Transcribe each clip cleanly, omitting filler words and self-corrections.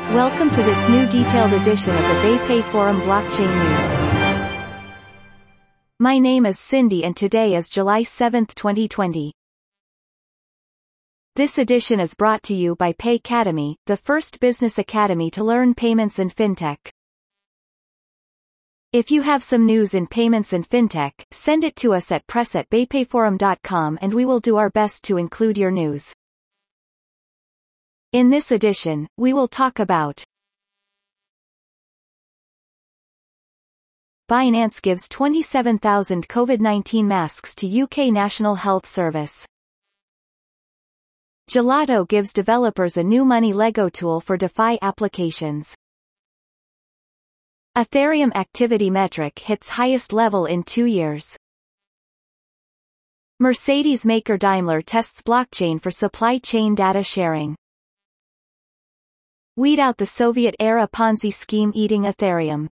Welcome to this new detailed edition of the BayPay Forum Blockchain News. My name is Cindy and today is July 7, 2020. This edition is brought to you by Paycademy, the first business academy to learn payments and fintech. If you have some news in payments and fintech, send it to us at press@baypayforum.com and we will do our best to include your news. In this edition, we will talk about Binance gives 27,000 COVID-19 masks to UK National Health Service. Gelato gives developers a new money Lego tool for DeFi applications. Ethereum activity metric hits highest level in 2 years. Mercedes maker Daimler tests blockchain for supply chain data sharing. Weed out the Soviet-era Ponzi scheme eating Ethereum.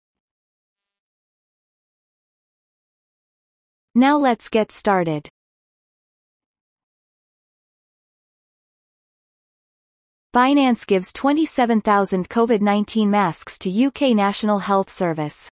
Now let's get started. Binance gives 27,000 COVID-19 masks to UK National Health Service.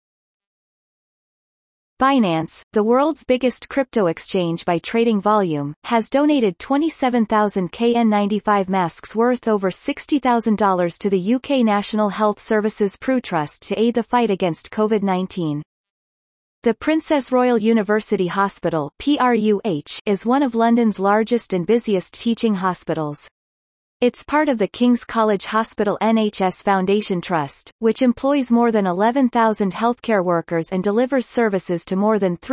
Binance, the world's biggest crypto exchange by trading volume, has donated 27,000 KN95 masks worth over $60,000 to the UK National Health Service's Prue Trust to aid the fight against COVID-19. The Princess Royal University Hospital (PRUH) is one of London's largest and busiest teaching hospitals. It's part of the King's College Hospital NHS Foundation Trust, which employs more than 11,000 healthcare workers and delivers services to more than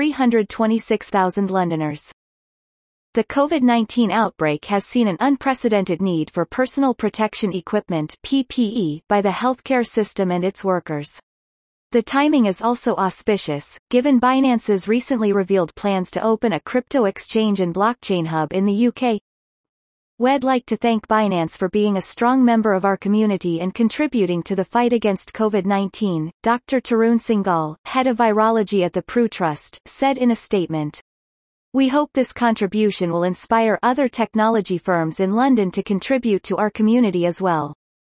326,000 Londoners. The COVID-19 outbreak has seen an unprecedented need for personal protection equipment (PPE) by the healthcare system and its workers. The timing is also auspicious, given Binance's recently revealed plans to open a crypto exchange and blockchain hub in the UK. We'd like to thank Binance for being a strong member of our community and contributing to the fight against COVID-19, Dr. Tarun Singhal, head of virology at the Prue Trust, said in a statement. We hope this contribution will inspire other technology firms in London to contribute to our community as well.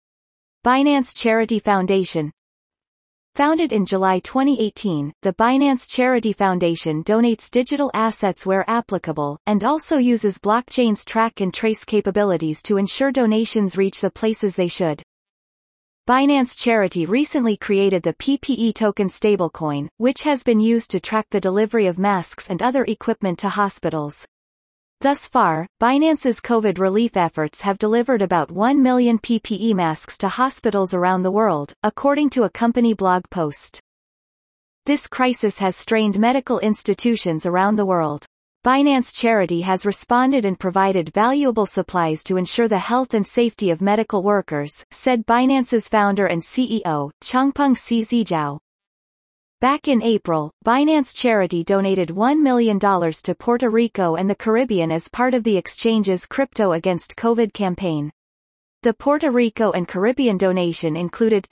Binance Charity Foundation. Founded in July 2018, the Binance Charity Foundation donates digital assets where applicable, and also uses blockchain's track and trace capabilities to ensure donations reach the places they should. Binance Charity recently created the PPE token stablecoin, which has been used to track the delivery of masks and other equipment to hospitals. Thus far, Binance's COVID relief efforts have delivered about 1 million PPE masks to hospitals around the world, according to a company blog post. This crisis has strained medical institutions around the world. Binance Charity has responded and provided valuable supplies to ensure the health and safety of medical workers, said Binance's founder and CEO, Changpeng Zhao. Back in April, Binance Charity donated $1 million to Puerto Rico and the Caribbean as part of the exchange's Crypto Against COVID campaign. The Puerto Rico and Caribbean donation included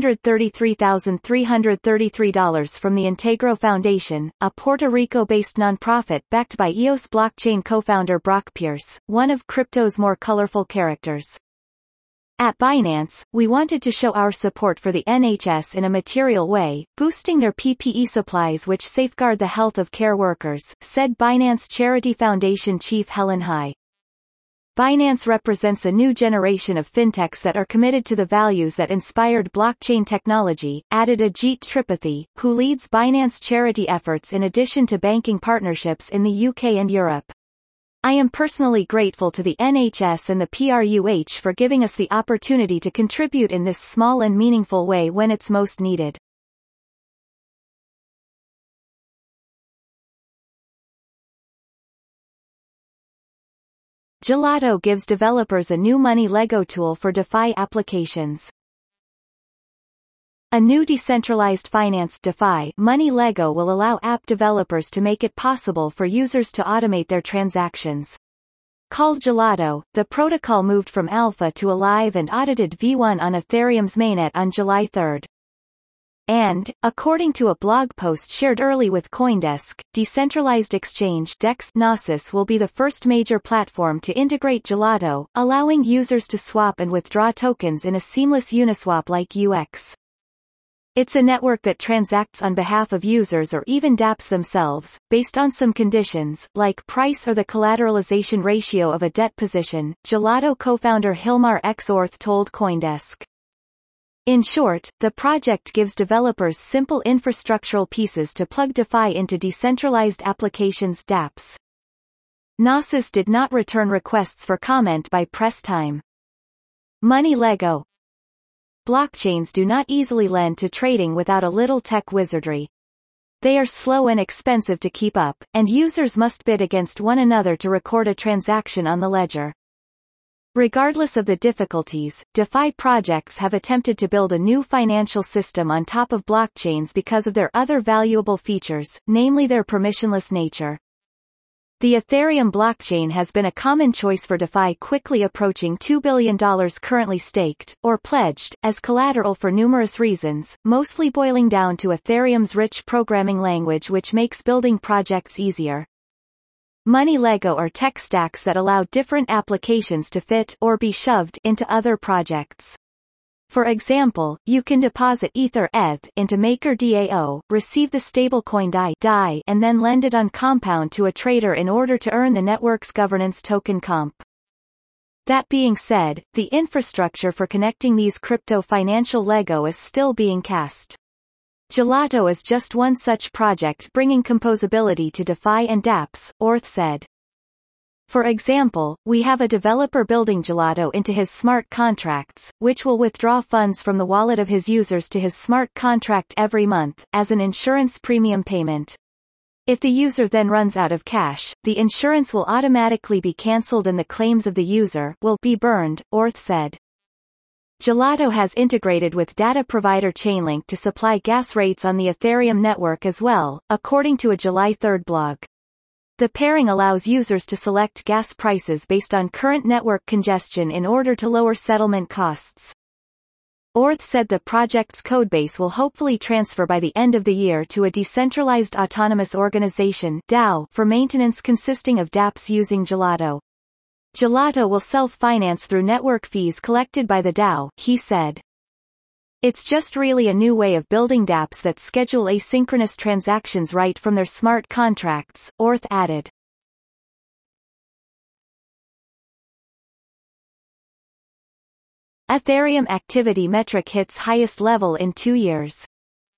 $333,333 from the Integro Foundation, a Puerto Rico-based nonprofit backed by EOS blockchain co-founder Brock Pierce, one of crypto's more colorful characters. At Binance, we wanted to show our support for the NHS in a material way, boosting their PPE supplies which safeguard the health of care workers, said Binance Charity Foundation chief Helen Hai. Binance represents a new generation of fintechs that are committed to the values that inspired blockchain technology, added Ajit Tripathi, who leads Binance Charity efforts in addition to banking partnerships in the UK and Europe. I am personally grateful to the NHS and the PRUH for giving us the opportunity to contribute in this small and meaningful way when it's most needed. Gelato gives developers a new money Lego tool for DeFi applications. A new decentralized finance DeFi money Lego will allow app developers to make it possible for users to automate their transactions. Called Gelato, the protocol moved from alpha to a live and audited V1 on Ethereum's mainnet on July 3. And, according to a blog post shared early with CoinDesk, decentralized exchange DEX Gnosis will be the first major platform to integrate Gelato, allowing users to swap and withdraw tokens in a seamless Uniswap-like UX. It's a network that transacts on behalf of users or even dApps themselves, based on some conditions, like price or the collateralization ratio of a debt position, Gelato co-founder Hilmar X. Orth told CoinDesk. In short, the project gives developers simple infrastructural pieces to plug DeFi into decentralized applications dApps. Gnosis did not return requests for comment by press time. Money Lego. Blockchains do not easily lend to trading without a little tech wizardry. They are slow and expensive to keep up, and users must bid against one another to record a transaction on the ledger. Regardless of the difficulties, DeFi projects have attempted to build a new financial system on top of blockchains because of their other valuable features, namely their permissionless nature. The Ethereum blockchain has been a common choice for DeFi, quickly approaching $2 billion currently staked, or pledged, as collateral for numerous reasons, mostly boiling down to Ethereum's rich programming language, which makes building projects easier. Money Lego are tech stacks that allow different applications to fit or be shoved into other projects. For example, you can deposit Ether ETH into MakerDAO, receive the stablecoin DAI, and then lend it on Compound to a trader in order to earn the network's governance token COMP. That being said, the infrastructure for connecting these crypto financial Lego is still being cast. Gelato is just one such project bringing composability to DeFi and dApps, Orth said. For example, we have a developer building Gelato into his smart contracts, which will withdraw funds from the wallet of his users to his smart contract every month, as an insurance premium payment. If the user then runs out of cash, the insurance will automatically be cancelled and the claims of the user will be burned, Orth said. Gelato has integrated with data provider Chainlink to supply gas rates on the Ethereum network as well, according to a July 3 blog. The pairing allows users to select gas prices based on current network congestion in order to lower settlement costs. Orth said the project's codebase will hopefully transfer by the end of the year to a decentralized autonomous organization DAO for maintenance consisting of dApps using Gelato. Gelato will self-finance through network fees collected by the DAO, he said. It's just really a new way of building dApps that schedule asynchronous transactions right from their smart contracts, Orth added. Ethereum activity metric hits highest level in 2 years.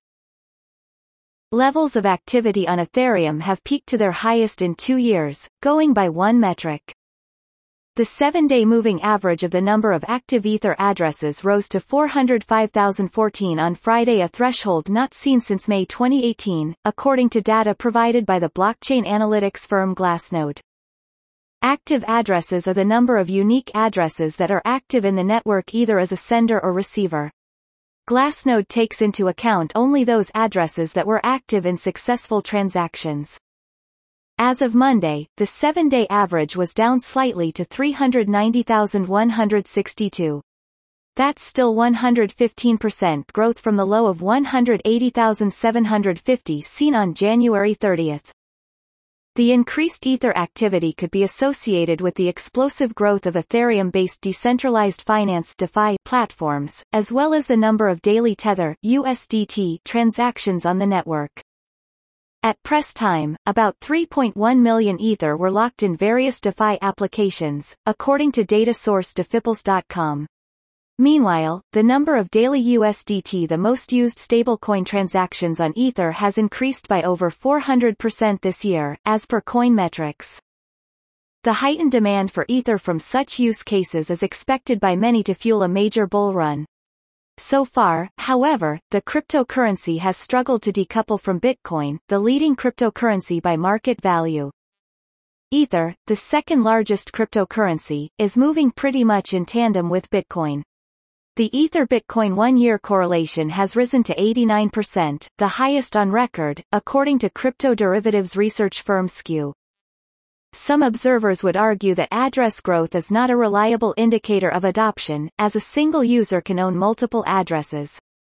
Levels of activity on Ethereum have peaked to their highest in 2 years, going by one metric. The 7-day moving average of the number of active Ether addresses rose to 405,014 on Friday, a threshold not seen since May 2018, according to data provided by the blockchain analytics firm Glassnode. Active addresses are the number of unique addresses that are active in the network either as a sender or receiver. Glassnode takes into account only those addresses that were active in successful transactions. As of Monday, the 7-day average was down slightly to 390,162. That's still 115% growth from the low of 180,750 seen on January 30. The increased Ether activity could be associated with the explosive growth of Ethereum-based decentralized finance DeFi platforms, as well as the number of daily Tether USDT transactions on the network. At press time, about 3.1 million Ether were locked in various DeFi applications, according to data source Defipples.com. Meanwhile, the number of daily USDT, the most used stablecoin transactions on Ether, has increased by over 400% this year, as per Coinmetrics. The heightened demand for Ether from such use cases is expected by many to fuel a major bull run. So far, however, the cryptocurrency has struggled to decouple from Bitcoin, the leading cryptocurrency by market value. Ether, the second largest cryptocurrency, is moving pretty much in tandem with Bitcoin. The Ether-Bitcoin 1-year correlation has risen to 89%, the highest on record, according to crypto derivatives research firm Skew. Some observers would argue that address growth is not a reliable indicator of adoption, as a single user can own multiple addresses.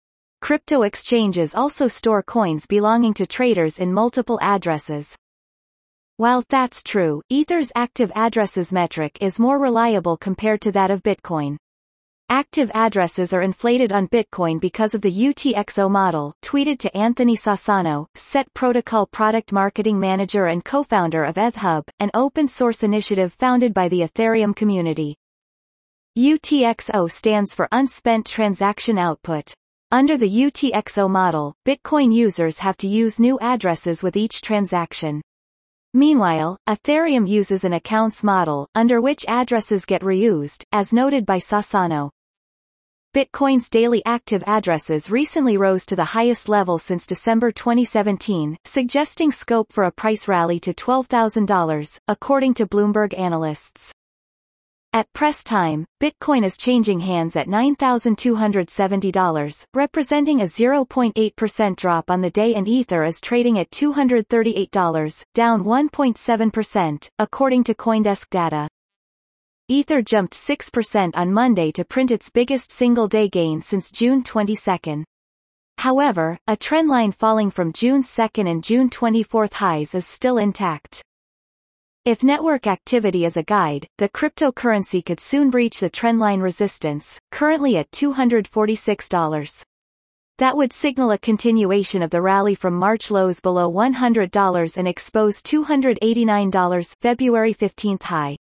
Crypto exchanges also store coins belonging to traders in multiple addresses. While that's true, Ether's active addresses metric is more reliable compared to that of Bitcoin. Active addresses are inflated on Bitcoin because of the UTXO model, tweeted to Anthony Sassano, Set Protocol product marketing manager and co-founder of ETHHub, an open-source initiative founded by the Ethereum community. UTXO stands for Unspent Transaction Output. Under the UTXO model, Bitcoin users have to use new addresses with each transaction. Meanwhile, Ethereum uses an accounts model, under which addresses get reused, as noted by Sassano. Bitcoin's daily active addresses recently rose to the highest level since December 2017, suggesting scope for a price rally to $12,000, according to Bloomberg analysts. At press time, Bitcoin is changing hands at $9,270, representing a 0.8% drop on the day, and Ether is trading at $238, down 1.7%, according to CoinDesk data. Ether jumped 6% on Monday to print its biggest single-day gain since June 22. However, a trendline falling from June 2 and June 24 highs is still intact. If network activity is a guide, the cryptocurrency could soon breach the trendline resistance, currently at $246. That would signal a continuation of the rally from March lows below $100 and expose $289 February 15 high.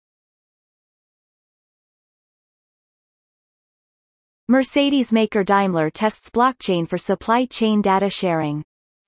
Mercedes maker Daimler tests blockchain for supply chain data sharing.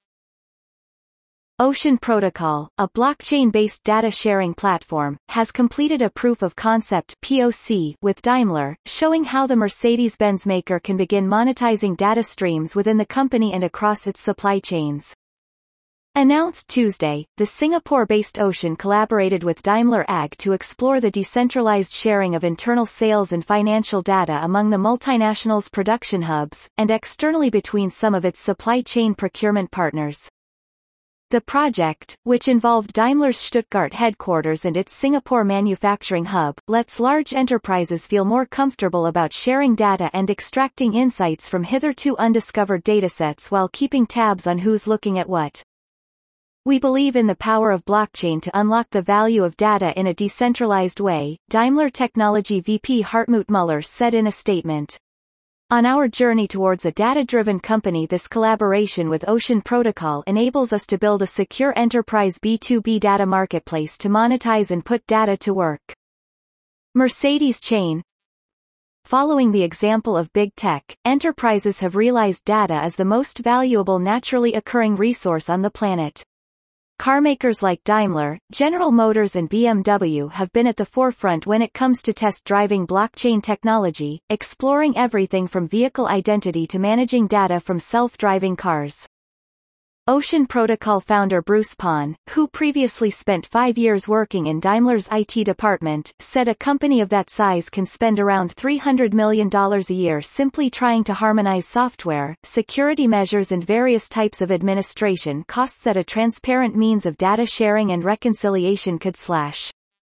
Ocean Protocol, a blockchain-based data-sharing platform, has completed a proof of concept (POC) with Daimler, showing how the Mercedes-Benz maker can begin monetizing data streams within the company and across its supply chains. Announced Tuesday, the Singapore-based Ocean collaborated with Daimler AG to explore the decentralized sharing of internal sales and financial data among the multinational's production hubs, and externally between some of its supply chain procurement partners. The project, which involved Daimler's Stuttgart headquarters and its Singapore manufacturing hub, lets large enterprises feel more comfortable about sharing data and extracting insights from hitherto undiscovered datasets while keeping tabs on who's looking at what. We believe in the power of blockchain to unlock the value of data in a decentralized way, Daimler Technology VP Hartmut Müller said in a statement. On our journey towards a data-driven company, this collaboration with Ocean Protocol enables us to build a secure enterprise B2B data marketplace to monetize and put data to work. Mercedes Chain. Following the example of big tech, enterprises have realized data is the most valuable naturally occurring resource on the planet. Carmakers like Daimler, General Motors and BMW have been at the forefront when it comes to test-driving blockchain technology, exploring everything from vehicle identity to managing data from self-driving cars. Ocean Protocol founder Bruce Pon, who previously spent 5 years working in Daimler's IT department, said a company of that size can spend around $300 million a year simply trying to harmonize software, security measures and various types of administration costs that a transparent means of data sharing and reconciliation could slash.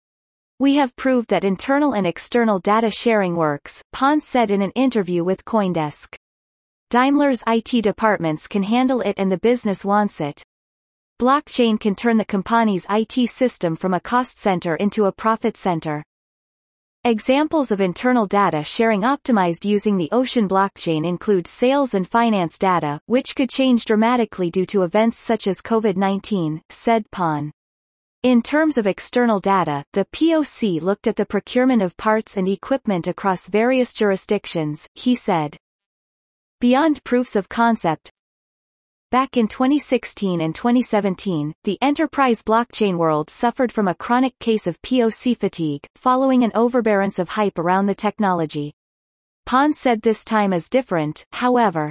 We have proved that internal and external data sharing works, Pon said in an interview with CoinDesk. Daimler's IT departments can handle it and the business wants it. Blockchain can turn the company's IT system from a cost center into a profit center. Examples of internal data sharing optimized using the Ocean blockchain include sales and finance data, which could change dramatically due to events such as COVID-19, said Pon. In terms of external data, the POC looked at the procurement of parts and equipment across various jurisdictions, he said. Beyond proofs of concept. Back in 2016 and 2017, the enterprise blockchain world suffered from a chronic case of POC fatigue, following an overabundance of hype around the technology. Pon said this time is different, however.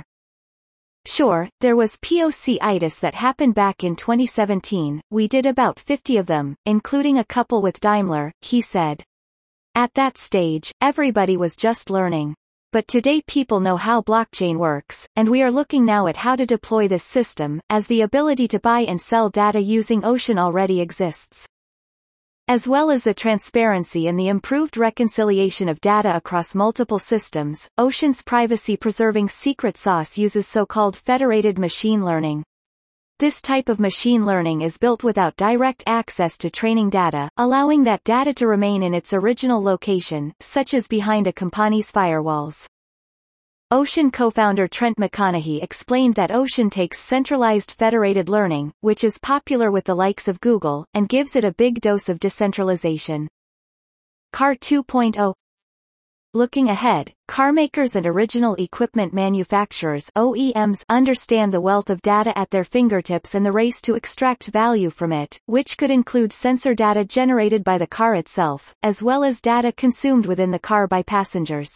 Sure, there was POC-itis that happened back in 2017, we did about 50 of them, including a couple with Daimler, he said. At that stage, everybody was just learning. But today people know how blockchain works, and we are looking now at how to deploy this system, as the ability to buy and sell data using Ocean already exists. As well as the transparency and the improved reconciliation of data across multiple systems, Ocean's privacy-preserving secret sauce uses so-called federated machine learning. This type of machine learning is built without direct access to training data, allowing that data to remain in its original location, such as behind a company's firewalls. Ocean co-founder Trent McConaughey explained that Ocean takes centralized federated learning, which is popular with the likes of Google, and gives it a big dose of decentralization. Car 2.0. Looking ahead, carmakers and original equipment manufacturers (OEMs) understand the wealth of data at their fingertips and the race to extract value from it, which could include sensor data generated by the car itself, as well as data consumed within the car by passengers.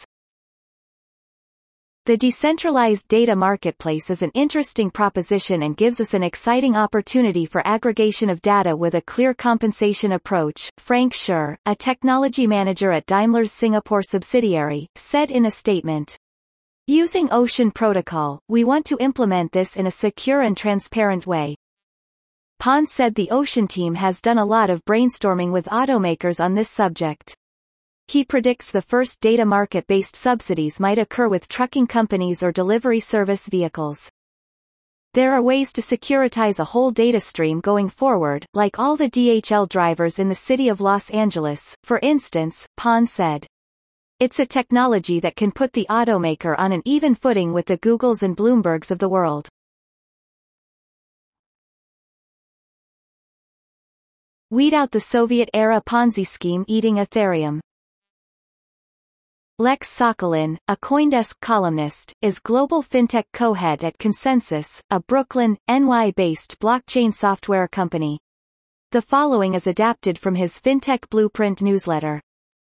The decentralized data marketplace is an interesting proposition and gives us an exciting opportunity for aggregation of data with a clear compensation approach, Frank Schur, a technology manager at Daimler's Singapore subsidiary, said in a statement. Using Ocean Protocol, we want to implement this in a secure and transparent way. Pons said the Ocean team has done a lot of brainstorming with automakers on this subject. He predicts the first data market-based subsidies might occur with trucking companies or delivery service vehicles. There are ways to securitize a whole data stream going forward, like all the DHL drivers in the city of Los Angeles, for instance, Pons said. It's a technology that can put the automaker on an even footing with the Googles and Bloombergs of the world. Weed out the Soviet-era Ponzi scheme eating Ethereum. Lex Sokolin, a CoinDesk columnist, is global fintech co-head at ConsenSys, a Brooklyn, NY-based blockchain software company. The following is adapted from his Fintech Blueprint newsletter.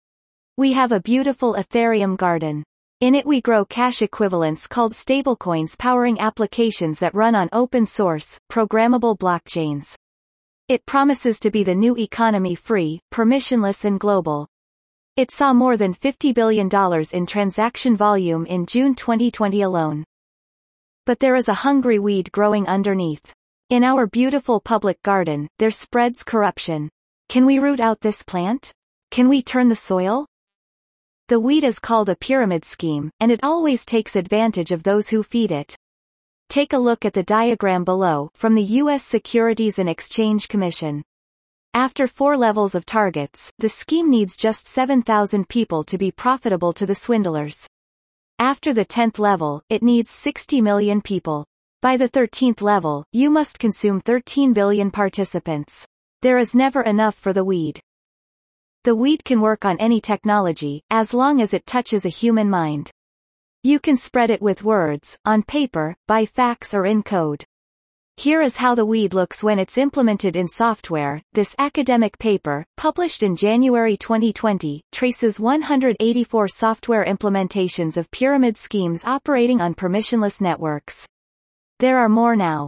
We have a beautiful Ethereum garden. In it we grow cash equivalents called stablecoins powering applications that run on open-source, programmable blockchains. It promises to be the new economy free, permissionless and global. It saw more than $50 billion in transaction volume in June 2020 alone. But there is a hungry weed growing underneath. In our beautiful public garden, there spreads corruption. Can we root out this plant? Can we turn the soil? The weed is called a pyramid scheme, and it always takes advantage of those who feed it. Take a look at the diagram below, from the U.S. Securities and Exchange Commission. After 4 levels of targets, the scheme needs just 7,000 people to be profitable to the swindlers. After the 10th level, it needs 60 million people. By the 13th level, you must consume 13 billion participants. There is never enough for the weed. The weed can work on any technology, as long as it touches a human mind. You can spread it with words, on paper, by fax or in code. Here is how the weed looks when it's implemented in software. This academic paper, published in January 2020, traces 184 software implementations of pyramid schemes operating on permissionless networks. There are more now.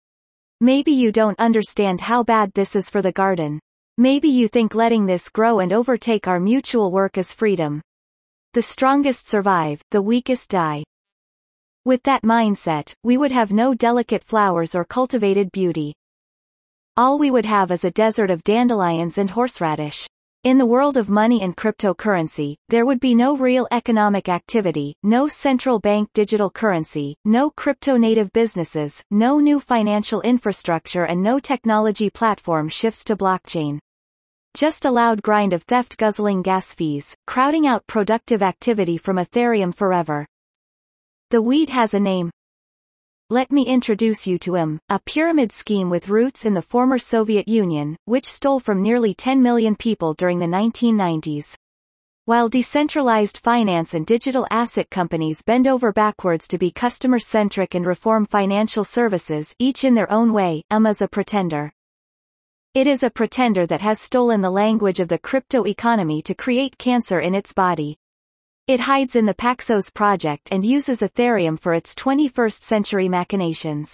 Maybe you don't understand how bad this is for the garden. Maybe you think letting this grow and overtake our mutual work is freedom. The strongest survive, the weakest die. With that mindset, we would have no delicate flowers or cultivated beauty. All we would have is a desert of dandelions and horseradish. In the world of money and cryptocurrency, there would be no real economic activity, no central bank digital currency, no crypto-native businesses, no new financial infrastructure and no technology platform shifts to blockchain. Just a loud grind of theft-guzzling gas fees, crowding out productive activity from Ethereum forever. The weed has a name. Let me introduce you to him, a pyramid scheme with roots in the former Soviet Union, which stole from nearly 10 million people during the 1990s. While decentralized finance and digital asset companies bend over backwards to be customer-centric and reform financial services, each in their own way, is a pretender. It is a pretender that has stolen the language of the crypto economy to create cancer in its body. It hides in the Paxos project and uses Ethereum for its 21st century machinations.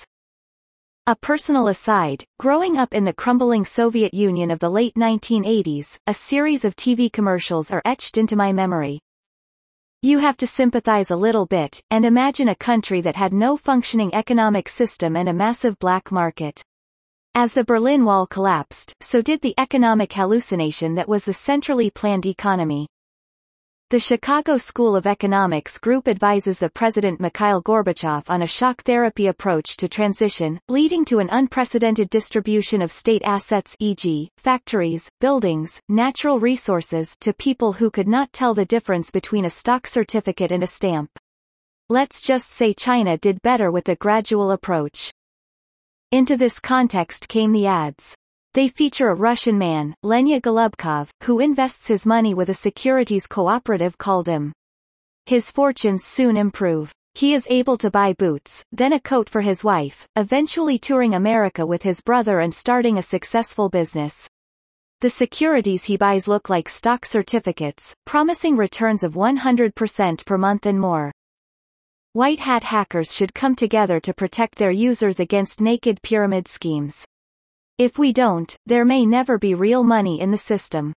A personal aside, growing up in the crumbling Soviet Union of the late 1980s, a series of TV commercials are etched into my memory. You have to sympathize a little bit, and imagine a country that had no functioning economic system and a massive black market. As the Berlin Wall collapsed, so did the economic hallucination that was the centrally planned economy. The Chicago School of Economics Group advises the President Mikhail Gorbachev on a shock therapy approach to transition, leading to an unprecedented distribution of state assets, e.g., factories, buildings, natural resources, to people who could not tell the difference between a stock certificate and a stamp. Let's just say China did better with the gradual approach. Into this context came the ads. They feature a Russian man, Lenya Golubkov, who invests his money with a securities cooperative called IM. His fortunes soon improve. He is able to buy boots, then a coat for his wife, eventually touring America with his brother and starting a successful business. The securities he buys look like stock certificates, promising returns of 100% per month and more. White hat hackers should come together to protect their users against naked pyramid schemes. If we don't, there may never be real money in the system.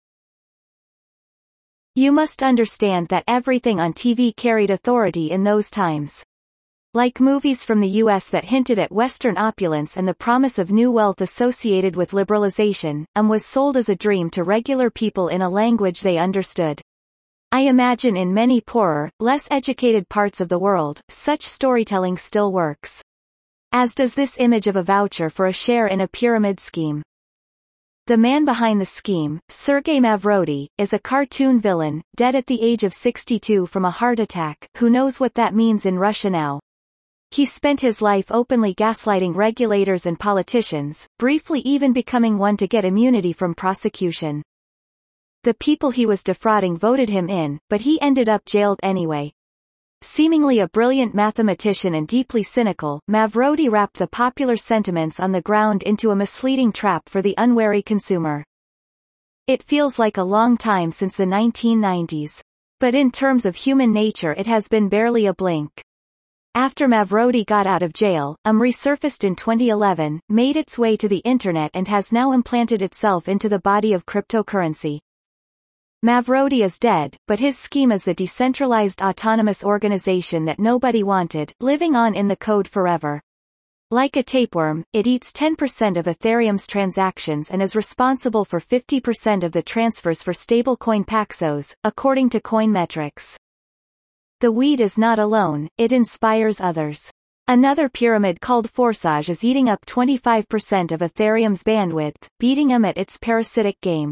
You must understand that everything on TV carried authority in those times. Like movies from the US that hinted at Western opulence and the promise of new wealth associated with liberalization, was sold as a dream to regular people in a language they understood. I imagine in many poorer, less educated parts of the world, such storytelling still works. As does this image of a voucher for a share in a pyramid scheme. The man behind the scheme, Sergei Mavrodi, is a cartoon villain, dead at the age of 62 from a heart attack. Who knows what that means in Russia now? He spent his life openly gaslighting regulators and politicians, briefly even becoming one to get immunity from prosecution. The people he was defrauding voted him in, but he ended up jailed anyway. Seemingly a brilliant mathematician and deeply cynical, Mavrodi wrapped the popular sentiments on the ground into a misleading trap for the unwary consumer. It feels like a long time since the 1990s. But in terms of human nature it has been barely a blink. After Mavrodi got out of jail, resurfaced in 2011, made its way to the internet and has now implanted itself into the body of cryptocurrency. Mavrodi is dead, but his scheme is the decentralized autonomous organization that nobody wanted, living on in the code forever. Like a tapeworm, it eats 10% of Ethereum's transactions and is responsible for 50% of the transfers for stablecoin Paxos, according to Coinmetrics. The weed is not alone, it inspires others. Another pyramid called Forsage is eating up 25% of Ethereum's bandwidth, beating them at its parasitic game.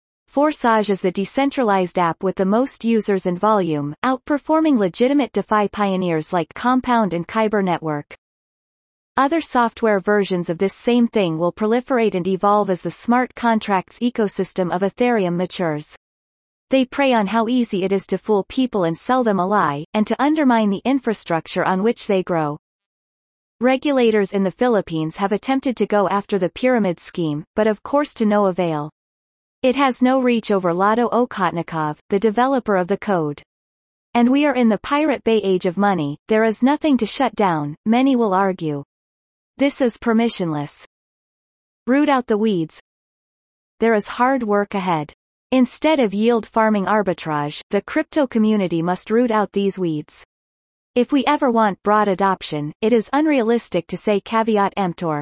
Forsage is the decentralized app with the most users and volume, outperforming legitimate DeFi pioneers like Compound and Kyber Network. Other software versions of this same thing will proliferate and evolve as the smart contracts ecosystem of Ethereum matures. They prey on how easy it is to fool people and sell them a lie, and to undermine the infrastructure on which they grow. Regulators in the Philippines have attempted to go after the pyramid scheme, but of course to no avail. It has no reach over Lado Okhotnikov, the developer of the code. And we are in the Pirate Bay age of money, there is nothing to shut down, many will argue. This is permissionless. Root out the weeds. There is hard work ahead. Instead of yield farming arbitrage, the crypto community must root out these weeds. If we ever want broad adoption, it is unrealistic to say caveat emptor.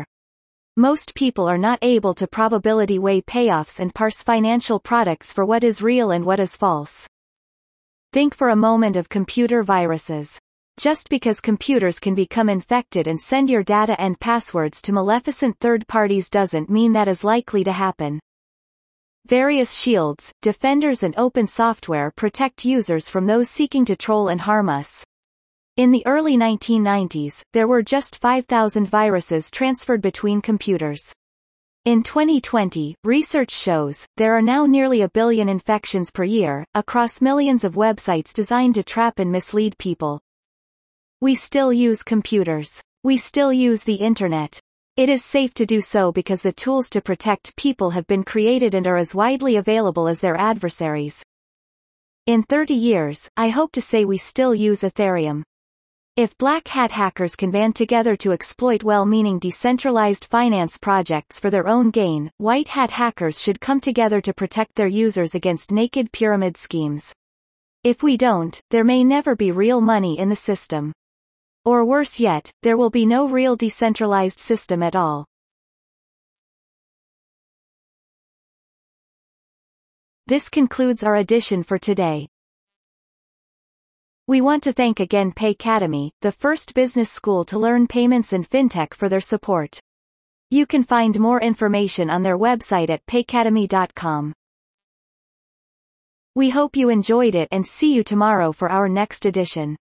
Most people are not able to probability weigh payoffs and parse financial products for what is real and what is false. Think for a moment of computer viruses. Just because computers can become infected and send your data and passwords to maleficent third parties doesn't mean that is likely to happen. Various shields, defenders and open software protect users from those seeking to troll and harm us. In the early 1990s, there were just 5,000 viruses transferred between computers. In 2020, research shows, there are now nearly 1 billion infections per year, across millions of websites designed to trap and mislead people. We still use computers. We still use the internet. It is safe to do so because the tools to protect people have been created and are as widely available as their adversaries. In 30 years, I hope to say we still use Ethereum. If black hat hackers can band together to exploit well-meaning decentralized finance projects for their own gain, white hat hackers should come together to protect their users against naked pyramid schemes. If we don't, there may never be real money in the system. Or worse yet, there will be no real decentralized system at all. This concludes our edition for today. We want to thank again Paycademy, the first business school to learn payments and fintech, for their support. You can find more information on their website at paycademy.com. We hope you enjoyed it and see you tomorrow for our next edition.